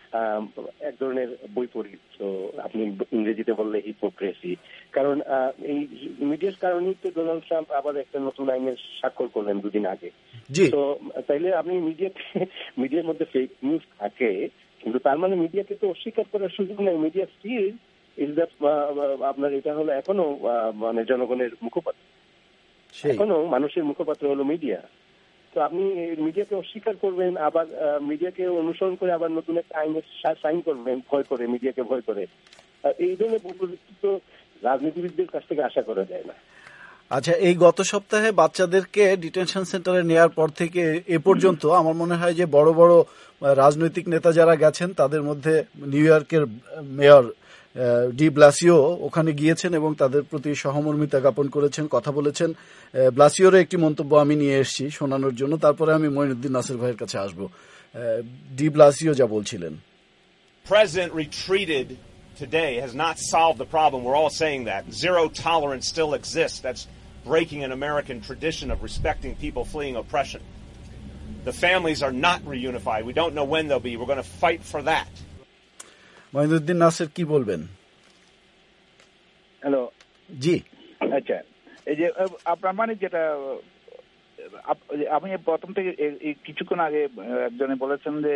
এক ধরনের বৈপরীত। তো আপনি ইংরেজিতে বললে হিপোক্রেসি। কারণ এই মিডিয়ার কারণেই তো ডোনাল্ড ট্রাম্প আবার একটা নতুন আইনের স্বাক্ষর করলেন দুদিন আগে। তো তাইলে আপনি মিডিয়ার মধ্যে ফেক নিউজ থাকে, কিন্তু তার মানে মিডিয়াকে তো অস্বীকার করার সুযোগ নেই। মিডিয়া স্টিল ইজ দ্য আপনার এটা হলো এখনো মানে জনগণের মুখপাত্র, এখনো মানুষের মুখপাত্র হলো মিডিয়া। তো আপনি মিডিয়াকে অস্বীকার করবেন, আবার মিডিয়াকে অনুসরণ করে আবার নতুন একটা আইনের সাইন করবেন ভয় করে, মিডিয়াকে ভয় করে। এই ধরনের উপযুক্ত তো রাজনীতিবিদদের কাছ থেকে আশা করা যায় না। আচ্ছা, এই গত সপ্তাহে বাচ্চাদেরকে ডিটেনশন সেন্টারে নেওয়ার পর থেকে এ পর্যন্ত আমার মনে হয় যে বড় বড় রাজনৈতিক নেতা যারা গেছেন তাদের মধ্যে নিউ ইয়র্কের মেয়র ডি ব্লাসিও ওখানে গিয়েছেন এবং তাদের প্রতি সহমর্মিতা জ্ঞাপন করেছেন, কথা বলেছেন। ব্লাসিওর একটি মন্তব্য আমি নিয়ে এসেছি শোনানোর জন্য, তারপরে আমি মঈনুদ্দিন নাসির ভাইয়ের কাছে আসব। ডি ব্লাসিও যা বলছিলেন, President retreated today has not solved the problem. We're all saying that. Zero tolerance still exists. That's breaking an American tradition of respecting people fleeing oppression. The families are not reunified. We don't know when they'll be. We're going to fight for that. Moinuddin Nasir কি বলবেন? Hello, জি। আচ্ছা, এই যে আপনার মানে যেটা আমি প্রথম থেকে কিছুক্ষণ আগে একজনে বলেছেন যে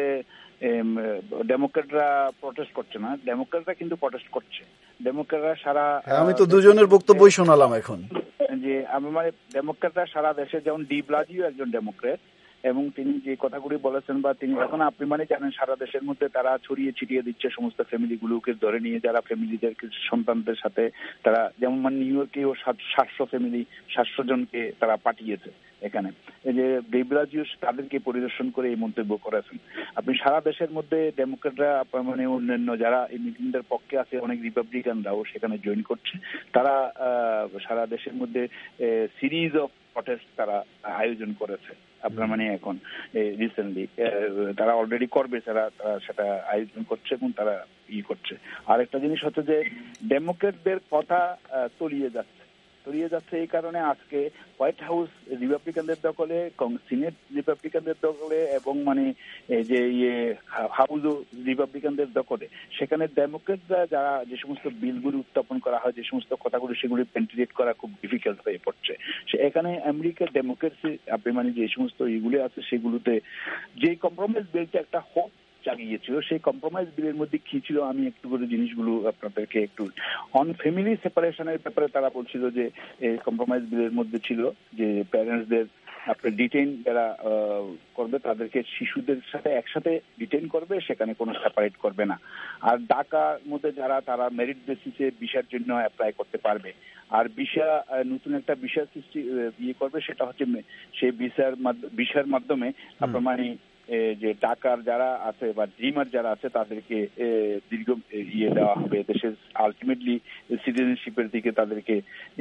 ডেমোক্রেটরা প্রটেস্ট করছে না, ডেমোক্রেটরা কিন্তু প্রটেস্ট করছে। ডেমোক্রেটরা সারা, আমি তো দুজনের বক্তব্যই শোনালাম এখন, যে আমি মানে ডেমোক্রেটরা সারা দেশে, যেমন ডি ব্লাসিও একজন ডেমোক্রেট, এবং তিনি যে কথাগুলি বলেছেন বা তিনি এখন আপনি মানে জানেন সারা দেশের মধ্যে তারা ছড়িয়ে ছিটিয়ে দিচ্ছে সমস্ত ফ্যামিলিগুলোকে ধরে নিয়ে, যারা ফ্যামিলিদের সন্তানদের সাথে তারা, যেমন মানে নিউ ইয়র্কেও 700 ফ্যামিলি 700 জনকে তারা পাঠিয়েছে এখানে। এই যে ডি ব্লাসিও তাদেরকে পরিদর্শন করে এই মন্তব্য করেছেন। আপনি সারা দেশের মধ্যে ডেমোক্রেটরা মানে অন্যান্য যারা ইমিগ্রেন্টদের পক্ষে আছে, অনেক রিপাবলিকানরাও সেখানে জয়েন করছে। তারা সারা দেশের মধ্যে সিরিজ অফ প্রটেস্ট তারা আয়োজন করেছে আপনার মানে এখন রিসেন্টলি, তারা অলরেডি করবে, তারা সেটা আয়োজন করছে এবং তারা করছে। আর একটা জিনিস হচ্ছে যে ডেমোক্রেটদের কথা তলিয়ে যাচ্ছে এই কারণে আজকে হোয়াইট হাউস রিপাবলিকানদের দখলে, সিনেট রিপাবলিকানদের দখলে, এবং মানে যে হাউসও রিপাবলিকানদের দখলে। সেখানে ডেমোক্রেটরা যারা যে সমস্ত বিলগুলি উত্থাপন করা হয়, যে সমস্ত কথাগুলি, সেগুলি পেন্টিলেট করা খুব ডিফিকাল্ট হয়ে পড়ছে। এখানে আমেরিকার ডেমোক্রেসি আপনি মানে যে সমস্ত ইগুলি আছে সেগুলোতে যে কম্প্রোমাইজ বিলটা একটা হোপ জাগিয়েছিল, সেই কম্প্রোমাইজ বিলের মধ্যে কি ছিল আমি একটু করে জিনিসগুলো আপনাদেরকে একটু, অন ফ্যামিলি সেপারেশনের ব্যাপারে তারা বলছিল যে এই কম্প্রোমাইজ বিলের মধ্যে ছিল যে প্যারেন্টসদের আপনার ডিটেইন যারা করবে তাদেরকে শিশুদের সাথে একসাথে ডিটেইন করবে, সেখানে কোনো সেপারেট করবে না। আর ঢাকার মধ্যে যারা, তারা মেরিট বেসিসে ভিসার জন্য অ্যাপ্লাই করতে পারবে। আর ভিসা, নতুন একটা ভিসা সৃষ্টি করবে, সেটা হচ্ছে সেই ভিসার মাধ্যমে আপনার মানে যে টাকার যারা আছে বা ড্রিমার যারা আছে তাদেরকে দীর্ঘ দেওয়া হবে, দেশের আলটিমেটলি সিটিজেনশিপের দিকে তাদেরকে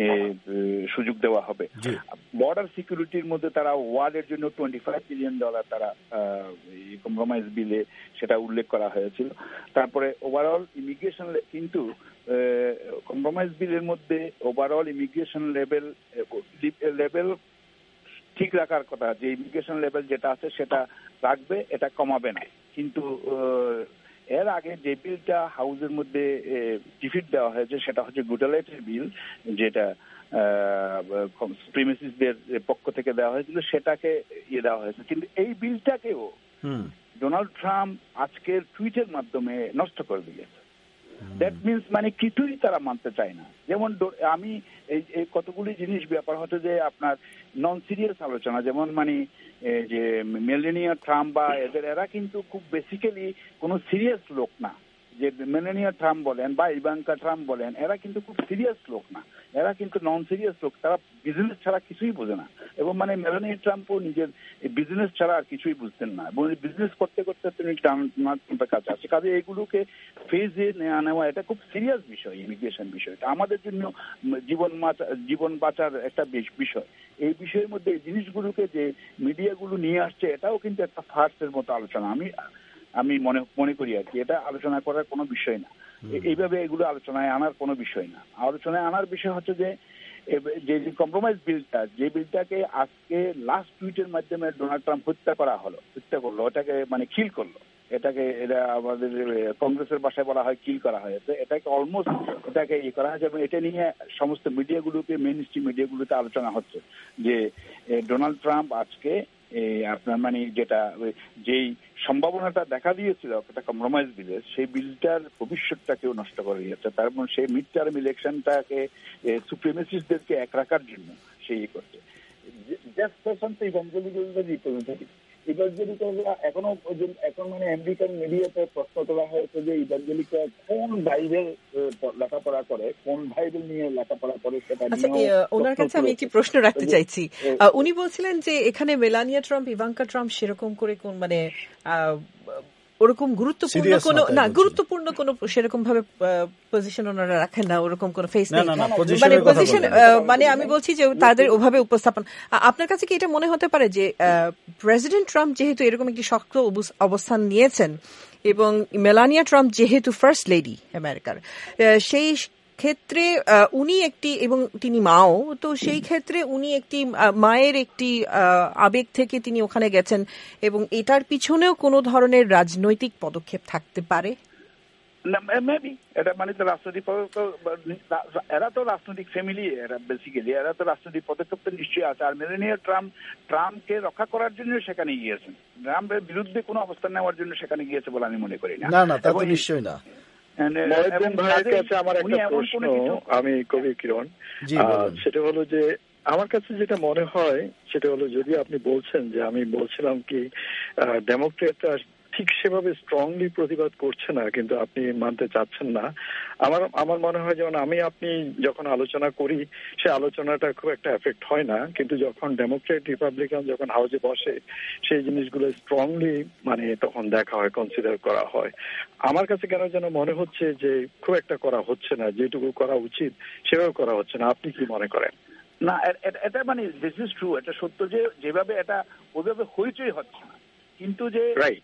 সুযোগ দেওয়া হবে। বর্ডার সিকিউরিটির মধ্যে তারা ওয়ার্ল্ডের জন্য $25 বিলিয়ন তারা কম্প্রোমাইজ বিলে সেটা উল্লেখ করা হয়েছিল। তারপরে ওভারঅল ইমিগ্রেশন, কিন্তু কম্প্রোমাইজ বিলের মধ্যে ওভারঅল ইমিগ্রেশন লেভেল ঠিক রাখার কথা, যে ইমিগ্রেশন লেভেল যেটা আছে সেটা রাখবে, এটা কমাবে না। কিন্তু এর আগে যে বিলটা হাউসের মধ্যে ডিফিট দেওয়া হয়েছে সেটা হচ্ছে গুডলাইটের বিল, যেটা সুপ্রিমেসিস্টদের পক্ষ থেকে দেওয়া হয়েছিল, সেটাকে দেওয়া হয়েছে। কিন্তু এই বিলটাকেও ডোনাল্ড ট্রাম্প আজকের টুইটের মাধ্যমে নষ্ট করে দিয়েছে। দ্যাট মিনস মানে কিছুই তারা মানতে চায় না। যেমন আমি এই কতগুলি জিনিস ব্যাপার হচ্ছে যে আপনার নন সিরিয়াস আলোচনা, যেমন মানে যে মেলানিয়া ট্রাম্প বা এরা কিন্তু খুব বেসিক্যালি কোনো সিরিয়াস লোক না। যে মেলানিয়া ট্রাম্প বলেন বা ইভাঙ্কা ট্রাম্প বলেন, এরা কিন্তু খুব সিরিয়াস লোক না, এরা কিন্তু নন সিরিয়াস লোক। তারা বিজনেস ছাড়া কিছুই বোঝে না, এবং মানে মেলানিয়া ট্রাম্পও নিজের বিজনেস ছাড়া আর কিছুই বুঝতেন না, এবং বিজনেস করতে করতে তিনি ট্রাম্পের কাছে আসে। কাজে এগুলোকে ফেজে নেওয়া এটা খুব সিরিয়াস বিষয়, ইমিগ্রেশন বিষয়টা আমাদের জন্য জীবন বাঁচার একটা বিষয়। এই বিষয়ের মধ্যে এই জিনিসগুলোকে যে মিডিয়াগুলো নিয়ে আসছে, এটাও কিন্তু একটা ফার্স্টের মতো আলোচনা আমি মনে করি আর কি। এটা আলোচনা করার কোনো বিষয় না, এইভাবে এগুলো আলোচনায় আনার কোনো বিষয় না। আলোচনায় আনার বিষয় হচ্ছে যে কম্প্রোমাইজ বিলটা, যে বিলটাকে আজকে লাস্ট টুইটের মাধ্যমে ডোনাল্ড ট্রাম্প হত্যা করলো, ওটাকে মানে খিল করলো। এটাকে এটা আমাদের কংগ্রেসের ভাষায় বলা হয় কিল করা হয়েছে, এটাকে অলমোস্ট এটাকে করা হয়েছে এবং এটা নিয়ে সমস্ত মিডিয়াগুলোতে মেইন স্ট্রিম মিডিয়াগুলোতে আলোচনা হচ্ছে যে ডোনাল্ড ট্রাম্প আজকে আপনার মানে যেটা যেই সম্ভাবনাটা দেখা দিয়েছিল একটা কম্প্রোমাইজ বিলের, সেই বিলটার ভবিষ্যৎটাকেও নষ্ট করে দিয়েছে। তার মানে সেই মিড টার্ম ইলেকশনটাকে সুপ্রিমেসিস্টদেরকে এক রাখার জন্য সেই করছে। এখন মানে আমেরিকান মিডিয়াতে প্রশ্ন তোলা হয়েছে যে ইভাঞ্জেলিকা কোন বাইবেল লেখাপড়া করে, কোন বাইবেল নিয়ে লেখাপড়া করে সেটা নিয়ে। ওনার কাছে আমি একটি প্রশ্ন রাখতে চাইছি। উনি বলছিলেন যে এখানে মেলানিয়া ট্রাম্প, ইভাঙ্কা ট্রাম্প সেরকম করে কোন মানে ওরকম গুরুত্বপূর্ণ কোনো সেরকম ভাবে পজিশন ওনারা রাখেন না, ওরকম কোন ফেস নেই মানে পজিশন, মানে আমি বলছি যে তাদের ওভাবে উপস্থাপন। আপনার কাছে কি এটা মনে হতে পারে যে প্রেসিডেন্ট ট্রাম্প যেহেতু এরকম একটি শক্ত অবস্থান নিয়েছেন এবং মেলানিয়া ট্রাম্প যেহেতু ফার্স্ট লেডি আমেরিকার, সেই ক্ষেত্রে উনি একটি, এবং তিনি মাও, তো সেই ক্ষেত্রে উনি একটি মায়ের একটি আবেগ থেকে তিনি ওখানে গেছেন এবং এটার পিছনেও কোনো ধরনের রাজনৈতিক পদক্ষেপ থাকতে পারে? মেবি এটা মানে তো রাজনৈতিক এরা তো রাজনৈতিক ফ্যামিলি, এরা বেসিক্যালি এরা তো রাজনৈতিক পদক্ষেপ তো নিশ্চয়ই আছে। আর মেলানিয়া ট্রাম্পকে রক্ষা করার জন্য সেখানে গিয়েছেন, ট্রাম্পের বিরুদ্ধে কোনো অবস্থান নেওয়ার জন্য সেখানে গিয়েছে বলে আমি মনে করি না। তা তো নিশ্চয়ই না। ভাইয়ের কাছে আমার একটা প্রশ্ন, আমি কবি কিরণ, সেটা হলো যে আমার কাছে যেটা মনে হয় সেটা হলো, যদি আপনি বলছেন যে আমি বলছিলাম কি ডেমোক্রেটরা ঠিক সেভাবে স্ট্রংলি প্রতিবাদ করছে না, কিন্তু আপনি মানতে চাচ্ছেন না। আমার মনে হয় যেমন আপনি যখন আলোচনা করি সে আলোচনাটা খুব একটা এফেক্ট হয় না, কিন্তু যখন ডেমোক্রেট রিপাবলিকান যখন হাউসে বসে সেই জিনিসগুলো স্ট্রংলি মানে তখন দেখা হয়, কনসিডার করা হয়। আমার কাছে কেন যেন মনে হচ্ছে যে খুব একটা করা হচ্ছে না, যেটুকু করা উচিত সেভাবে করা হচ্ছে না। আপনি কি মনে করেন? না, এটা মানে দিস ইজ ট্রু, এটা সত্য যে যেভাবে এটা ওইভাবে হইচই হচ্ছে না, কিন্তু যে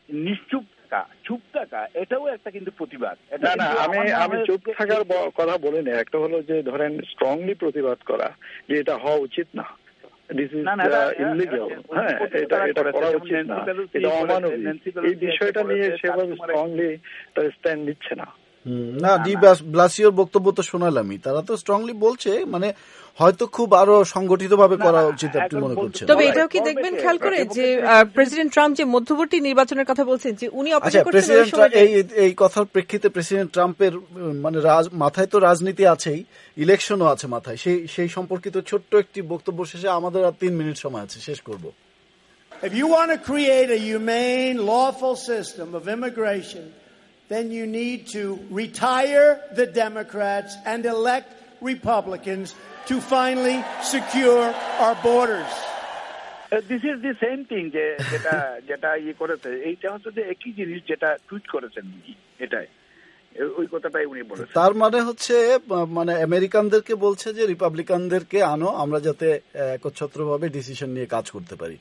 চুপ থাকা এটাও একটা কিন্তু প্রতিবাদ। না, আমি চুপ থাকার কথা বলিনি, একটা হলো যে ধরেন স্ট্রংলি প্রতিবাদ করা যে এটা হওয়া উচিত না, দিস ইজ ইলিগাল, হ্যাঁ এটা করা উচিত না, এটা অমানবিক, এই বিষয়টা নিয়ে সেভাবে স্ট্রংলি স্ট্যান্ড নিচ্ছে না। না, ডি ব্লাসিওর বক্তব্য তো শোনালামই, তারা তো স্ট্রংলি বলছে, মানে হয়তো খুব আরো সংগঠিত ভাবে করা উচিত আপনি মনে করছেন। তবে এটাও কি দেখবেন খেয়াল করে যে প্রেসিডেন্ট ট্রাম্প যে মধ্যবর্তী নির্বাচনের কথা বলছেন যে উনি অপেক্ষা করছেন, এই কথার প্রেক্ষিতে প্রেসিডেন্ট ট্রাম্পের মানে মাথায় তো রাজনীতি আছেই, ইলেকশনও আছে মাথায়, সেই সম্পর্কিত ছোট্ট একটি বক্তব্য শেষে আমাদের আর 3 মিনিট সময় আছে, শেষ করব। If you want to create a humane, lawful system of immigration, then you need to retire the Democrats and elect Republicans to finally secure our borders. This is the same thing যেটা করেছে, এইটা হচ্ছে যে একই জিনিস যেটা tweet করেছেন এটাই, ওই কথাটাই উনি বলেছেন। তার মানে হচ্ছে মানে আমেরিকানদেরকে বলছে যে রিপাবলিকানদেরকে আনো, আমরা যাতে একচ্ছত্রভাবে ডিসিশন নিয়ে কাজ করতে পারি।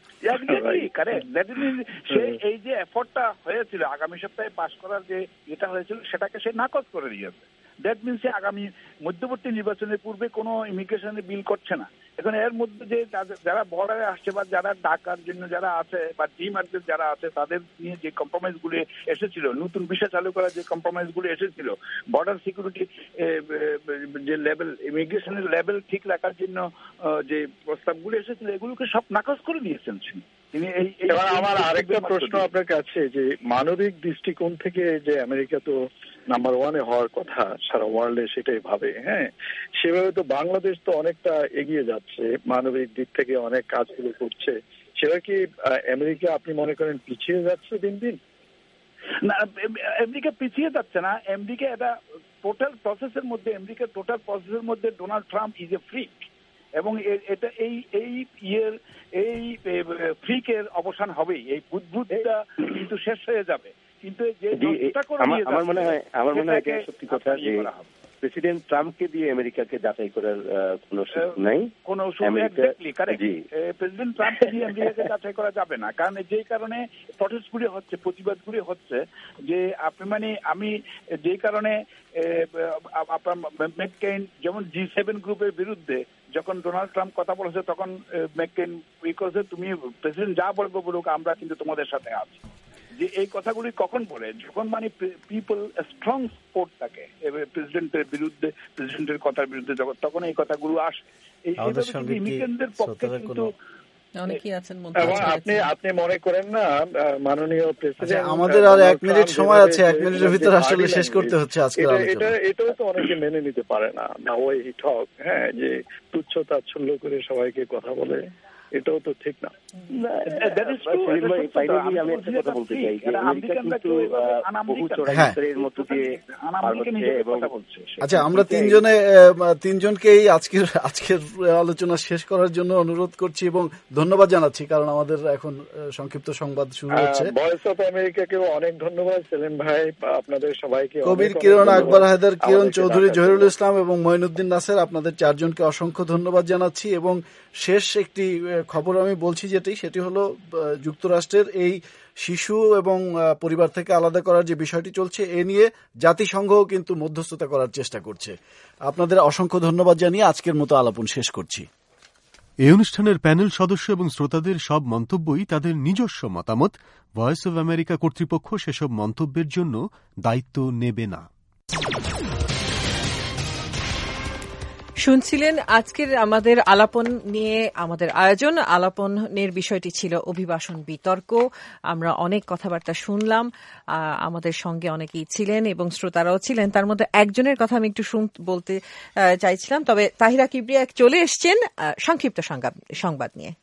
এই যে এফোর্টটা হয়েছিল আগামী সপ্তাহে পাস করার যে এটা হয়েছিল সেটাকে সে নাকচ করে দিয়েছে। দ্যাট মিনস আগামী মধ্যবর্তী নির্বাচনের পূর্বে কোনো ইমিগ্রেশনের বিল করছে না। এখন এর মধ্যে যে যারা বর্ডারে আসছে বা যারা ডাকার জন্য যারা আছে বা ডিমার্কেট যারা আছে তাদের নিয়ে যে কম্প্রোমাইজ গুলো এসেছিল, নতুন ভিসা চালু করার যে কম্প্রোমাইজ গুলো এসেছিল, বর্ডার সিকিউরিটি যে লেভেল, ইমিগ্রেশনের লেভেল ঠিক রাখার জন্য যে প্রস্তাবগুলো এসেছিল, এগুলোকে সব নাকচ করে দিয়েছেন তিনি। আমার আরেকটা প্রশ্ন আপনার কাছে, যে মানবিক দৃষ্টিকোণ থেকে যে আমেরিকা তো নাম্বার 1-এ হওয়ার কথা সারা ওয়ার্ল্ডে, সেটাই ভাবে, হ্যাঁ সেভাবে তো বাংলাদেশ তো অনেকটা এগিয়ে যাচ্ছে, মানবিক দিক থেকে অনেক কাজগুলো করছে, সেটা কি আমেরিকা আপনি মনে করেন পিছিয়ে যাচ্ছে দিন দিন? না, আমেরিকা পিছিয়ে যাচ্ছে না, আমেরিকা এটা টোটাল প্রসেসের মধ্যে Donald Trump is a freak, এবং এটা এই ফ্রিকের অবসান হবেই, এই বুদ্বুদটা কিন্তু শেষ হয়ে যাবে। কিন্তু আমার মনে হয় সত্যি কথা যে প্রেসিডেন্ট ট্রাম্পকে দিয়ে আমেরিকাকে যাচাই করার কোনো সুযোগ নাই, প্রেসিডেন্ট ট্রাম্পকে দিয়ে আমেরিকাকে যাচাই করা যাবে না, কারণ যেই কারণে প্রটেস্টগুলি হচ্ছে, প্রতিবাদগুলি হচ্ছে, যে আপনি মানে আমি যেই কারণে আপনার ম্যাককেইন যেমন G7 গ্রুপের বিরুদ্ধে যখন ডোনাল্ড ট্রাম্প কথা বলেছে তখন ম্যাককেইন করেছে, তুমি প্রেসিডেন্ট যা বলবো বলুক, আমরা কিন্তু তোমাদের সাথে আছি। যে এই কথাগুলি কখন বলে, যখন মানে পিপল স্ট্রং সাপোর্ট থাকে প্রেসিডেন্টের বিরুদ্ধে, প্রেসিডেন্টের কথার বিরুদ্ধে, তখন এই কথাগুলো আসে। এইভাবে ইমিগ্রেন্টদের পক্ষে কিন্তু আপনি মনে করেন না মাননীয় প্রেসিডেন্ট, আমাদের আর 1 মিনিট সময় আছে, 1 মিনিটের ভিতরে আসলে শেষ করতে হচ্ছে আজকের আলোচনা। এটাও তো অনেকে মেনে নিতে পারে না, ওই ঠক, হ্যাঁ, যে তুচ্ছ তাচ্ছল্য করে সবাইকে কথা বলে, এটাও তো ঠিক না। আমি একটা কথা বলতে চাই যে আমেরিকা কিন্তু বহু চড়াইয়ের মধ্য দিয়ে পার হচ্ছে এবং আচ্ছা, আমরা তিনজনকেই আজকের আলোচনা শেষ করার জন্য অনুরোধ করছি এবং ধন্যবাদ জানাচ্ছি, কারণ আমাদের এখন সংক্ষিপ্ত সংবাদ শুরু হচ্ছে। ভয়েস অফ আমেরিকাকেও অনেক ধন্যবাদ সেলিম ভাই, আপনাদের সবাইকে। কবির কিরণ, আকবর হায়দার কিরণ, চৌধুরী জহিরুল ইসলাম এবং মঈনুদ্দিন নাসের, আপনাদের 4 জনকে অসংখ্য ধন্যবাদ জানাচ্ছি। এবং শেষ একটি খবর আমি বলছি, সেটি হলো যুক্তরাষ্ট্রের এই শিশু এবং পরিবার থেকে আলাদা করার যে বিষয়টি চলছে, এ নিয়ে জাতিসংঘও কিন্তু মধ্যস্থতা করার চেষ্টা করছে। আপনাদের অসংখ্য ধন্যবাদ জানিয়ে আজকের মতো আলাপন শেষ করছি। এই অনুষ্ঠানের প্যানেল সদস্য এবং শ্রোতাদের সব মন্তব্যই তাদের নিজস্ব মতামত। ভয়েস অব আমেরিকা কর্তৃপক্ষ সেসব মন্তব্যের জন্য দায়িত্ব নেবে না। শুনছিলেন আজকের আমাদের আলাপন নিয়ে আমাদের আয়োজন। আলাপনের বিষয়টি ছিল অভিবাসন বিতর্ক। আমরা অনেক কথাবার্তা শুনলাম, আমাদের সঙ্গে অনেকেই ছিলেন এবং শ্রোতারাও ছিলেন। তার মধ্যে একজনের কথা আমি একটু বলতে চাইছিলাম, তবে তাহিরা কিবরিয়া চলে এসছেন সংক্ষিপ্ত সংবাদ নিয়ে।